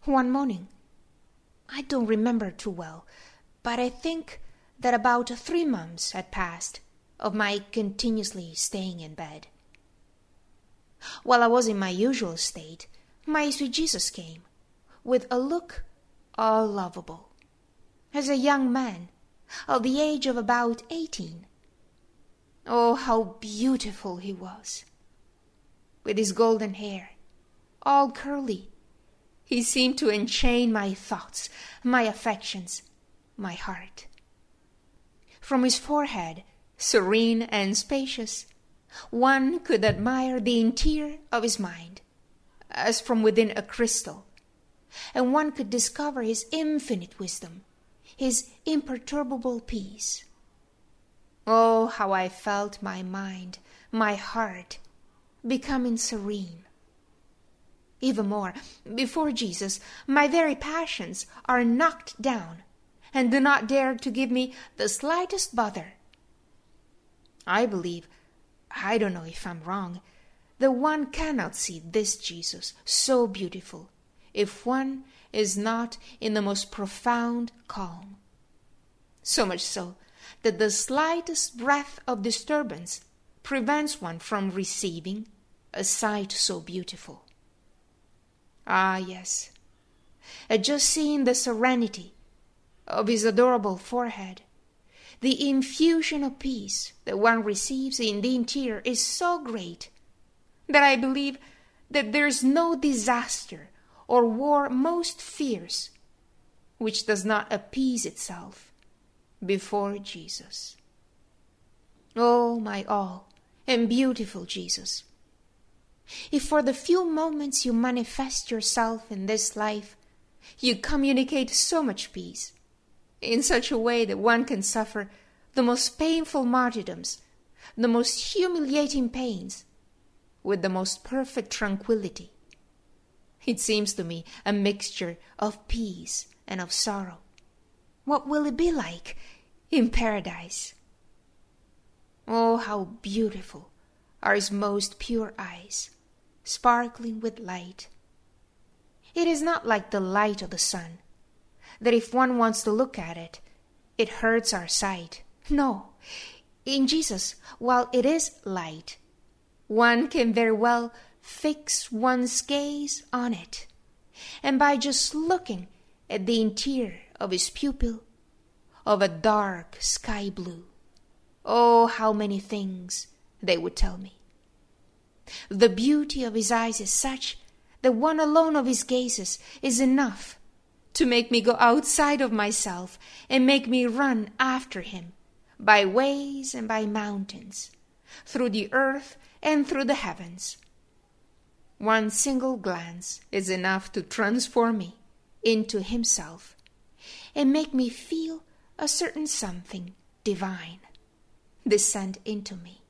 One morning, I don't remember too well, but I think that about 3 months had passed of my continuously staying in bed. While I was in my usual state, my sweet Jesus came, with a look all lovable, as a young man of the age of about 18. Oh, how beautiful he was! With his golden hair, all curly, he seemed to enchain my thoughts, my affections, my heart. From his forehead, serene and spacious, one could admire the interior of his mind, as from within a crystal, and one could discover his infinite wisdom, his imperturbable peace. Oh, how I felt my mind, my heart, becoming serene. Even more, before Jesus, my very passions are knocked down, and do not dare to give me the slightest bother. I believe, I don't know if I'm wrong, that one cannot see this Jesus so beautiful if one is not in the most profound calm. So much so that the slightest breath of disturbance prevents one from receiving a sight so beautiful. Ah, yes, at just seeing the serenity of his adorable forehead, the infusion of peace that one receives in the interior is so great that I believe that there is no disaster or war most fierce which does not appease itself before Jesus. Oh, my all and beautiful Jesus, if for the few moments you manifest yourself in this life, you communicate so much peace, in such a way that one can suffer the most painful martyrdoms, the most humiliating pains, with the most perfect tranquillity. It seems to me a mixture of peace and of sorrow. What will it be like in paradise? Oh, how beautiful are his most pure eyes, sparkling with light. It is not like the light of the sun, that if one wants to look at it, it hurts our sight. No, in Jesus, while it is light, one can very well fix one's gaze on it, and by just looking at the interior of his pupil, of a dark sky blue, oh, how many things they would tell me. The beauty of his eyes is such that one alone of his gazes is enough to make me go outside of myself and make me run after him by ways and by mountains, through the earth and through the heavens. One single glance is enough to transform me into himself and make me feel a certain something divine descend into me.